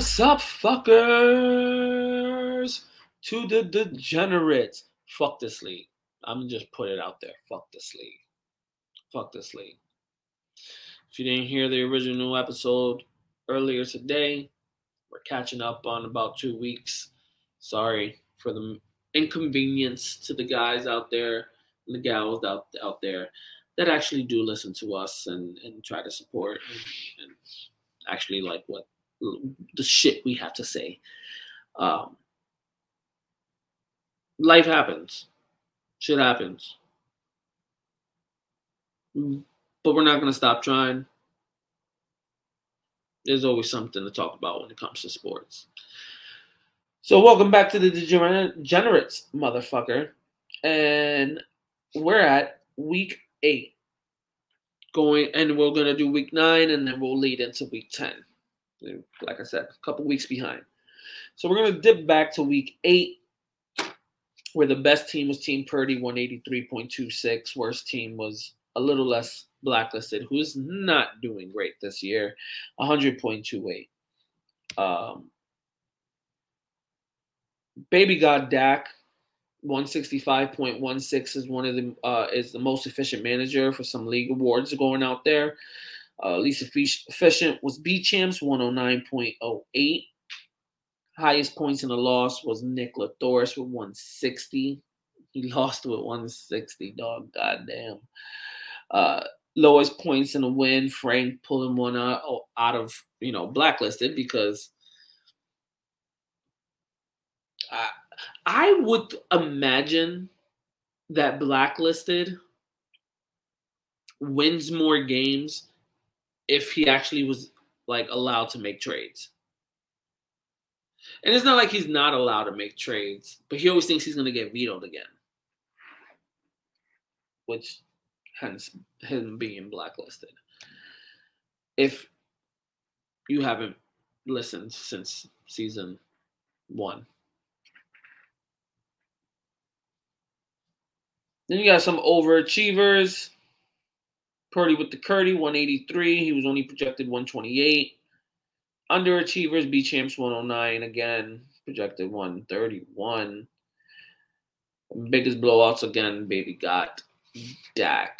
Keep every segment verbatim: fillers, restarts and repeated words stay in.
What's up, fuckers? To the degenerates. Fuck this league. I'm gonna just put it out there. Fuck this league. Fuck this league. If you didn't hear the original episode earlier today, we're catching up on about two weeks. Sorry for the inconvenience to the guys out there and the gals out, out there that actually do listen to us and, and try to support and, and actually like what the shit we have to say. Um, life happens. Shit happens. But we're not going to stop trying. There's always something to talk about when it comes to sports. So welcome back to the Degenerates, motherfucker. And we're at week eight. Going and we're going to do week nine and then we'll lead into week ten. Like I said, a couple weeks behind. So we're going to dip back to week eight, where the best team was Team Purdy, one eighty-three point two six. Worst team was a little less blacklisted, who's not doing great this year, one hundred point two eight. Um, Baby God Dak, one sixty-five point one six is one of the uh, is the most efficient manager for some league awards going out there. Uh, least efficient was B Champs, one oh nine point oh eight. Highest points in the loss was Nick Lathoris with one sixty. He lost with one sixty, dog. Goddamn. Uh, lowest points in the win, Frank pulling one out, out of, you know, blacklisted because I, I would imagine that blacklisted wins more games if he actually was, like, allowed to make trades. And it's not like he's not allowed to make trades, but he always thinks he's going to get vetoed again. Which hence him being blacklisted. If you haven't listened since season one. Then you got some overachievers. Purdy with the Curdy, one eighty-three. He was only projected one twenty-eight. Underachievers, B Champs one oh nine, again, projected one thirty-one. Biggest blowouts, again, Baby got Dak.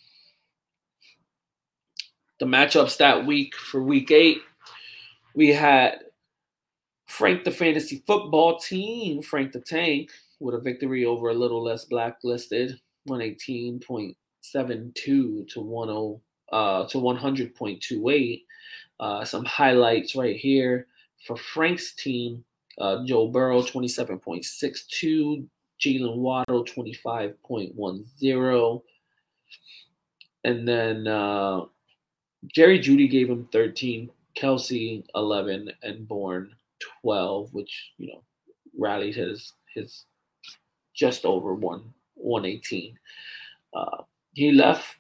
The matchups that week for week eight, we had Frank the Fantasy Football Team, Frank the Tank, with a victory over a little less blacklisted, one eighteen point seven two to ten uh, to one hundred point two eight. Uh, some highlights right here for Frank's team. Uh, Joe Burrow, twenty-seven point six two. Jalen Waddle, twenty-five point one zero. And then uh, Jerry Jeudy gave him thirteen. Kelsey, eleven. And Bourne, twelve, which, you know, rallied his his just over one, one eighteen. Uh, he left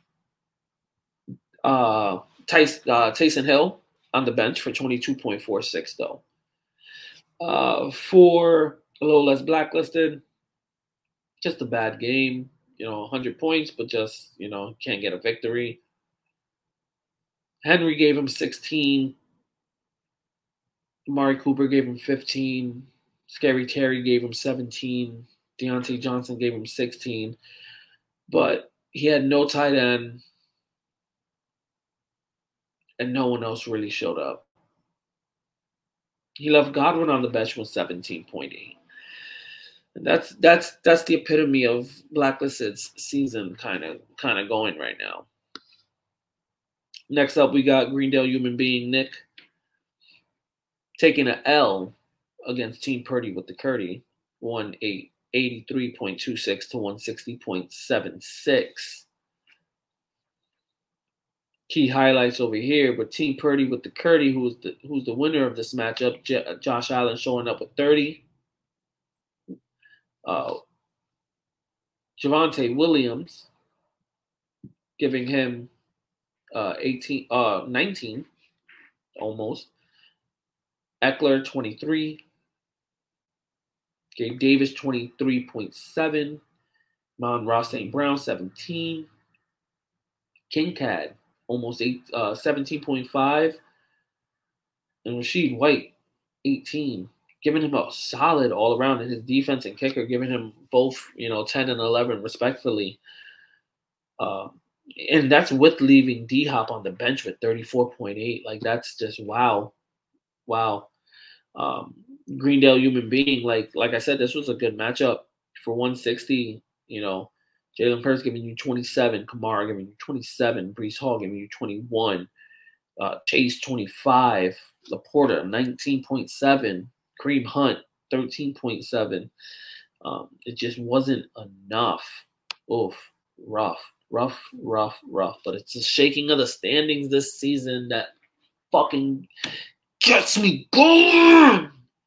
uh, Tyson, uh, Taysom Hill on the bench for twenty-two point four six, though. Uh, for a little less blacklisted, just a bad game. You know, one hundred points, but just, you know, can't get a victory. Henry gave him sixteen. Amari Cooper gave him fifteen. Scary Terry gave him seventeen. Deontay Johnson gave him sixteen. But he had no tight end. And no one else really showed up. He left Godwin on the bench with seventeen point eight. And that's that's that's the epitome of blacklisted's season kind of kind of going right now. Next up, we got Greendale Human Being Nick taking an L against Team Purdy with the Curdy, one eighty-three point two six to one sixty point seven six. Key highlights over here, but Team Purdy with the Curdy, who's the who's the winner of this matchup, J- Josh Allen showing up with thirty. Uh, Javonte Williams giving him uh, eighteen, uh, nineteen, almost. Eckler, twenty-three. Gabe Davis, twenty-three point seven. Amon-Ra Saint Brown, seventeen. Kincaid, almost eight, uh, seventeen point five. And Rachaad White, eighteen, giving him a solid all around, and his defense and kicker giving him both, you know, ten and eleven respectfully. Um, and that's with leaving D Hop on the bench with thirty-four point eight. Like, that's just wow, wow. Um, Greendale human being, like like I said, this was a good matchup for one sixty. You know, Jalen Hurts giving you twenty-seven, Kamara giving you twenty-seven, Brees Hall giving you twenty-one, uh, Chase twenty-five, Laporta nineteen point seven, Kareem Hunt thirteen point seven. Um, it just wasn't enough. Oof, rough, rough, rough, rough. But it's the shaking of the standings this season that fucking gets me going.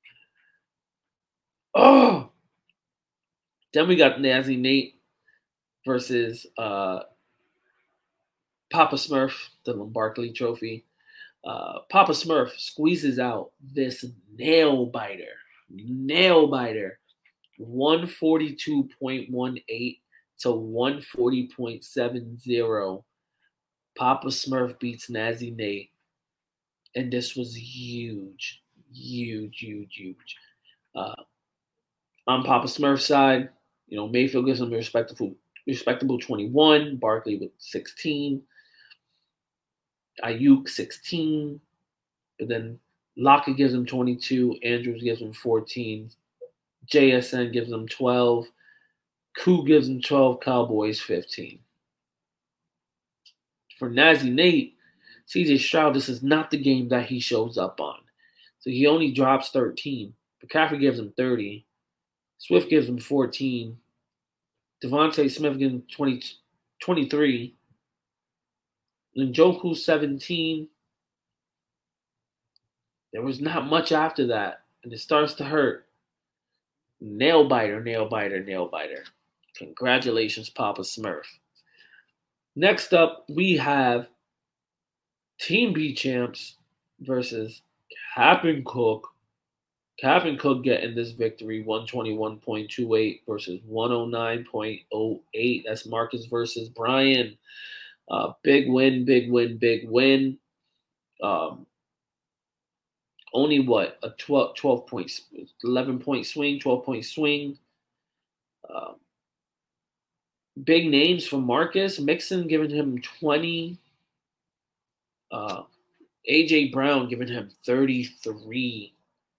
Oh. Then we got Nazzy Nate versus uh, Papa Smurf, the Barkley Trophy. Uh, Papa Smurf squeezes out this nail biter, nail biter, one forty-two point one eight to one forty point seven zero. Papa Smurf beats Nazzy Nate, and this was huge, huge, huge, huge. Uh, on Papa Smurf's side, you know, Mayfield gives him a respectable, respectable twenty-one, Barkley with sixteen, Ayuk sixteen, but then Lockett gives him twenty-two, Andrews gives him fourteen, J S N gives him twelve, Koo gives him twelve, Cowboys fifteen. For Nazzy Nate, C J Stroud, this is not the game that he shows up on. So he only drops thirteen. McCaffrey gives him thirty. Swift gives him fourteen. Devontae Smith gives him twenty, twenty-three. Njoku seventeen. There was not much after that, and it starts to hurt. Nail biter, nail biter, nail biter. Congratulations, Papa Smurf. Next up, we have Team B Champs versus Cap'n Cook. Cap'n Cook getting this victory, one twenty-one point two eight versus one oh nine point oh eight. That's Marcus versus Brian. Uh, big win, big win, big win. Um, only what? A twelve, twelve point, eleven point swing, twelve point swing. Uh, big names from Marcus. Mixon giving him twenty. Uh, A J Brown giving him thirty-three.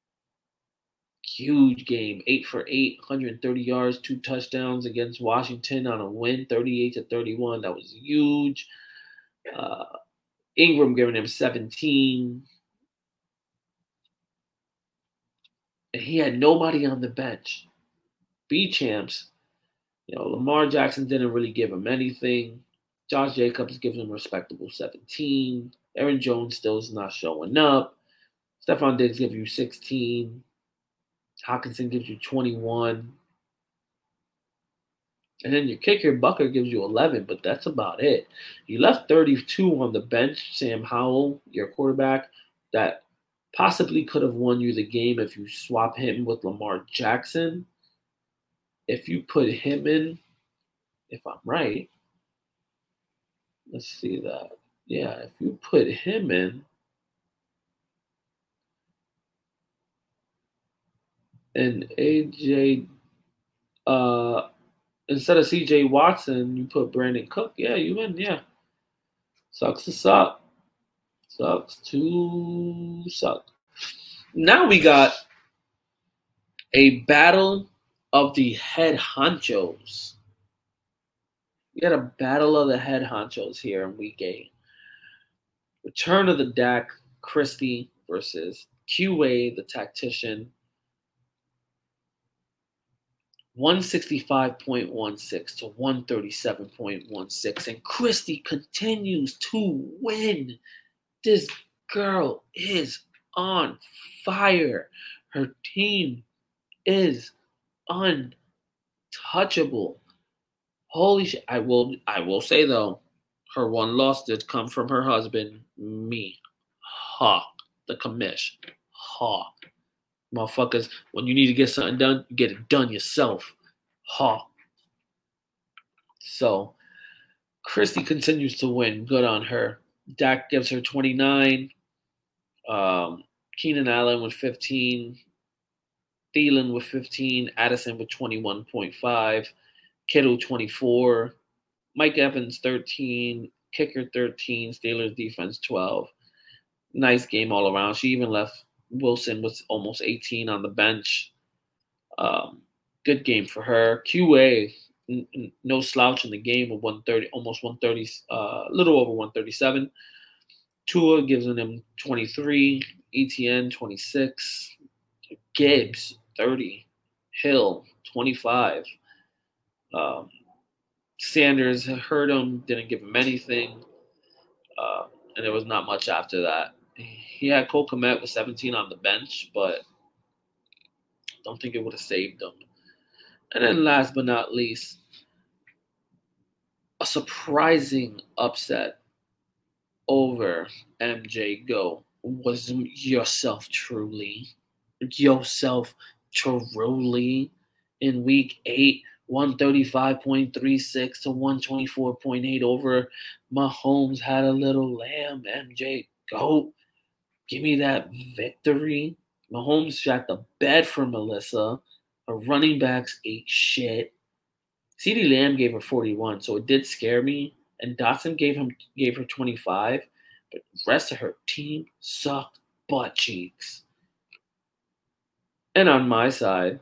Huge game. eight for eight, one hundred thirty yards, two touchdowns against Washington on a win, thirty-eight to thirty-one. That was huge. Uh, Ingram giving him seventeen. And he had nobody on the bench. B Champs, you know, Lamar Jackson didn't really give him anything. Josh Jacobs gives him a respectable seventeen. Aaron Jones still is not showing up. Stephon Diggs gives you sixteen. Hawkinson gives you twenty-one. And then your kicker, Bucker, gives you eleven, but that's about it. You left thirty-two on the bench, Sam Howell, your quarterback, that possibly could have won you the game if you swap him with Lamar Jackson. If you put him in, if I'm right, let's see that. Yeah, if you put him in, and A J, uh, instead of C J Watson, you put Brandon Cook. Yeah, you win. Yeah. Sucks to suck. Sucks to suck. Now we got a battle of the head honchos. We got a battle of the head honchos here in week eight. Return of the Dak Christie versus Q A, the tactician. one sixty-five point one six to one thirty-seven point one six. And Christie continues to win. This girl is on fire. Her team is untouchable. Holy shit. I will I will say though, her one loss did come from her husband, me. Ha. The commish. Ha. Motherfuckers, when you need to get something done, you get it done yourself. Ha. So, Christie continues to win. Good on her. Dak gives her twenty-nine. Um, Keenan Allen with fifteen. Thielen with fifteen. Addison with twenty-one point five. Kittle twenty-four. Mike Evans thirteen. Kicker thirteen. Steelers defense twelve. Nice game all around. She even left Wilson with almost eighteen on the bench. Um, good game for her. Q A, n- n- no slouch in the game of one thirty, almost one thirty, a uh, little over one thirty-seven. Tua gives them twenty-three. E T N twenty-six. Gibbs thirty. Hill twenty-five. Um, Sanders heard him, didn't give him anything, uh, and there was not much after that. He had Cole Kmet with seventeen on the bench, but don't think it would have saved him. And then last but not least, a surprising upset over M J Go was yourself truly. Yourself truly in week eight, one thirty-five point three six to one twenty-four point eight over Mahomes. Had a little lamb. M J Go. Give me that victory. Mahomes shot the bed for Melissa. Her running backs ate shit. CeeDee Lamb gave her forty-one, so it did scare me. And Dotson gave him gave her twenty-five, but the rest of her team sucked butt cheeks. And on my side,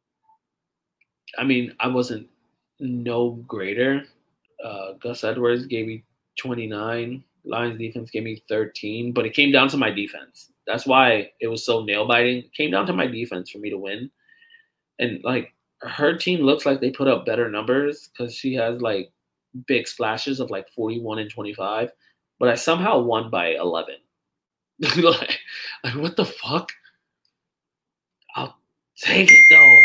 I mean, I wasn't no greater. Uh, Gus Edwards gave me twenty-nine. Lions defense gave me thirteen, but it came down to my defense. That's why it was so nail biting. It came down to my defense for me to win. And like her team looks like they put up better numbers because she has like big splashes of like forty-one and twenty-five, but I somehow won by eleven. like, like, what the fuck? I'll take it though.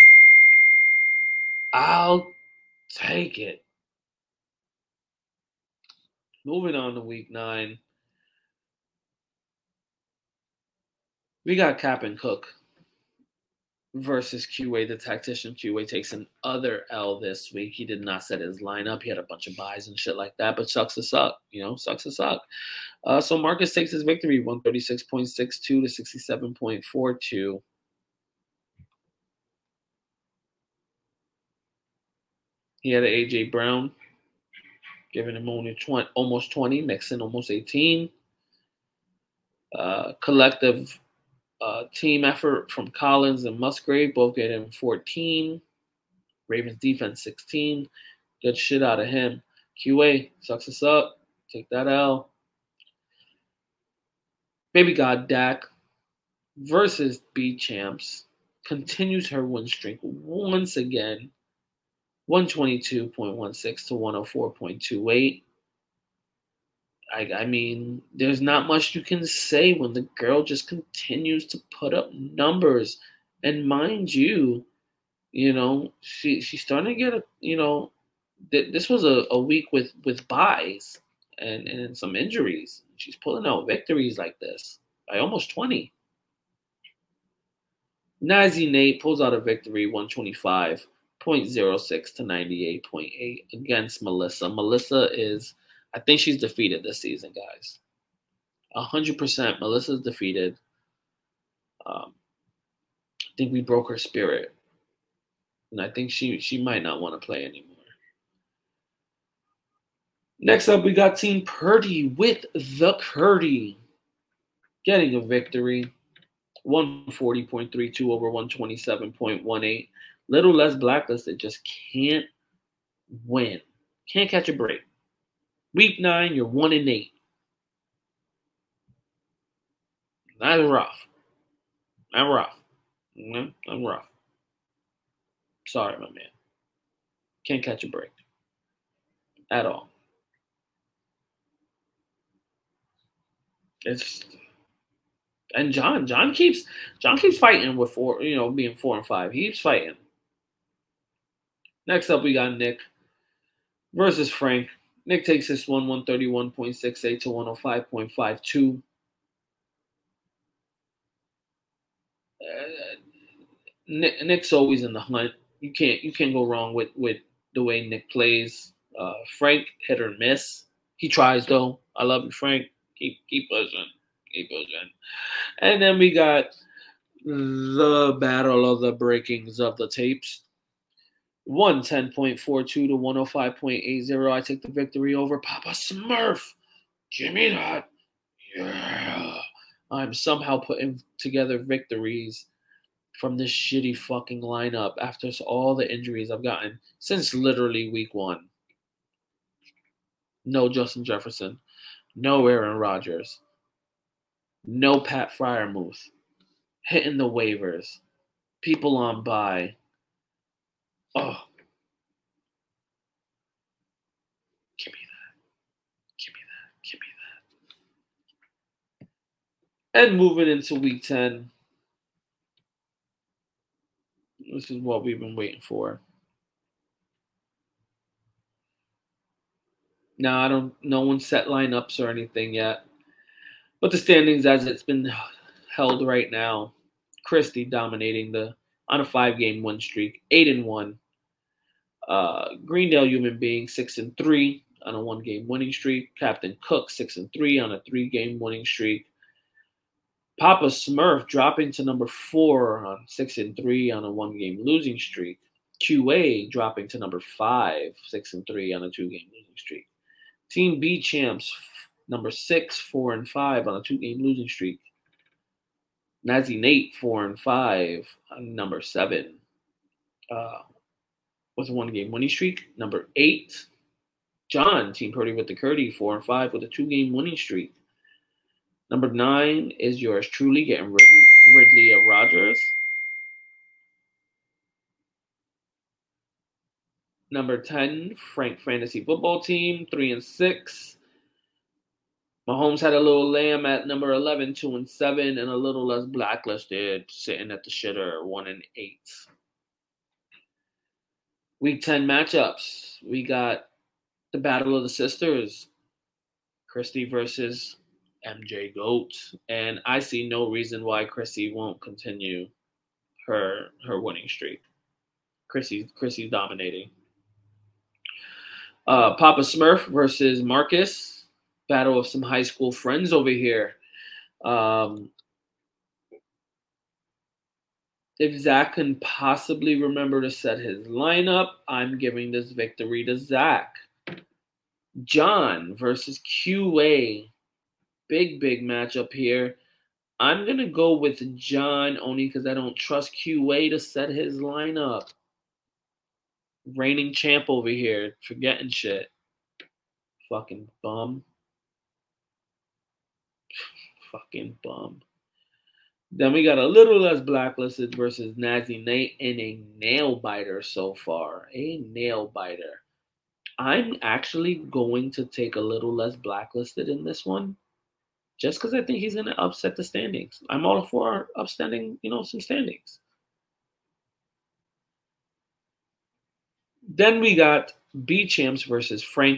I'll take it. Moving on to week nine. We got Cap and Cook versus Q A, the tactician. Q A takes another L this week. He did not set his lineup. He had a bunch of buys and shit like that, but sucks to suck. You know, sucks to suck. Uh, so Marcus takes his victory, one thirty-six point six two to sixty-seven point four two. He had an A J Brown, giving him only twenty, almost twenty, Mixon almost eighteen. Uh, collective uh, team effort from Collins and Musgrave, both getting him fourteen. Ravens defense sixteen. Good shit out of him. Q A sucks us up. Take that L. Baby God Dak versus B Champs continues her win streak once again. one twenty-two point one six to one oh four point two eight. I, I mean, there's not much you can say when the girl just continues to put up numbers. And mind you, you know, she she's starting to get a, you know, th- this was a, a week with, with buys and, and some injuries. She's pulling out victories like this by almost twenty. Nazi Nate pulls out a victory, one twenty-five point oh six to ninety-eight point eight against Melissa. Melissa is, I think she's defeated this season, guys. one hundred percent Melissa's defeated. Um, I think we broke her spirit. And I think she, she might not want to play anymore. Next up, we got Team Purdy with the Curdy getting a victory. one forty point three two over one twenty-seven point one eight. Little less blacklisted, just can't win. Can't catch a break. Week nine, you're one and eight. That's rough. That's rough. Mm-hmm. That's rough. Sorry, my man. Can't catch a break. At all. It's and John, John keeps John keeps fighting with four, you know, being four and five. He keeps fighting. Next up, we got Nick versus Frank. Nick takes this one, one thirty-one point six eight to one oh five point five two. Uh, Nick, Nick's always in the hunt. You can't you can't go wrong with, with the way Nick plays. Uh, Frank hit or miss. He tries though. I love you, Frank. Keep keep pushing. division. And then we got the battle of the breakings of the tapes. one ten point four two to one oh five point eight zero. I take the victory over Papa Smurf. Give me that. Yeah. I'm somehow putting together victories from this shitty fucking lineup after all the injuries I've gotten since literally week one. No Justin Jefferson. No Aaron Rodgers. No Pat Freiermuth. Hitting the waivers. People on bye. Oh. Give me that. Give me that. Give me that. And moving into week ten. This is what we've been waiting for. Now, I don't, no one set lineups or anything yet. But the standings as it's been held right now, Christie dominating the on a five-game win streak, eight and one. Uh, Greendale Human Being six and three on a one-game winning streak. Captain Cook six and three on a three-game winning streak. Papa Smurf dropping to number four on six and three on a one-game losing streak. Q A dropping to number five, six and three on a two-game losing streak. Team B champs number six, four and five on a two-game losing streak. Nazi Nate four and five on number seven uh, with a one-game winning streak. Number eight, John Team Purdy with the Curdy four and five with a two-game winning streak. Number nine is yours truly getting Ridley, Ridley of Rogers. Number ten, Frank Fantasy Football Team, three and six. Mahomes had a little lamb at number eleven, two and seven, and a little less blacklisted, sitting at the shitter, one and eight. Week ten matchups. We got the Battle of the Sisters, Christy versus M J Goat, and I see no reason why Chrissy won't continue her her winning streak. Chrissy's Chrissy's dominating. Uh, Papa Smurf versus Marcus, battle of some high school friends over here. Um, if Zach can possibly remember to set his lineup, I'm giving this victory to Zach. John versus Q A. Big, big matchup here. I'm going to go with John only because I don't trust Q A to set his lineup. Reigning champ over here. Forgetting shit. Fucking bum. Fucking bum. Then we got a little less blacklisted versus Nazi Nate in a nail biter so far. A nail biter. I'm actually going to take a little less blacklisted in this one. Just because I think he's going to upset the standings. I'm all for upstanding, you know, some standings. Then we got B Champs versus Frank.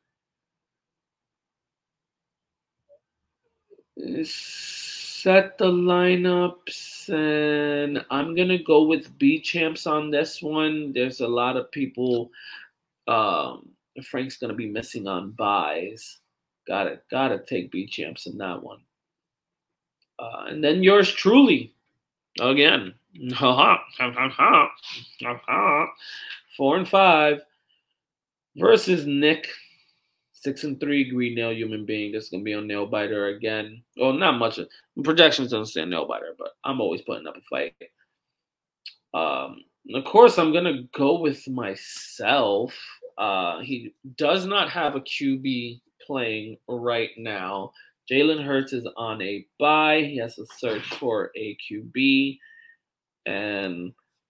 Set the lineups, and I'm going to go with B Champs on this one. There's a lot of people. Um, Frank's going to be missing on buys. Gotta, gotta take B Champs in that one. Uh, and then yours truly, again, four and five versus Nick, six and three, Greendale Human Being. This is gonna be on Nail Biter again. Well, not much. Of, projections don't say Nail Biter, but I'm always putting up a fight. Um, of course, I'm gonna go with myself. Uh, he does not have a Q B playing right now. Jalen Hurts is on a bye. He has to search for a Q B. And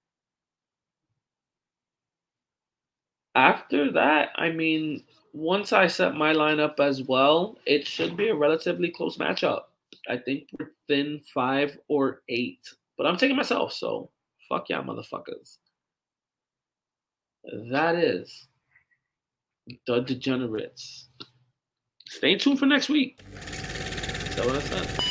after that, I mean, once I set my lineup as well, it should be a relatively close matchup. I think within five or eight. But I'm taking myself, so fuck y'all motherfuckers. That is the Degenerates. Stay tuned for next week. That's what I said.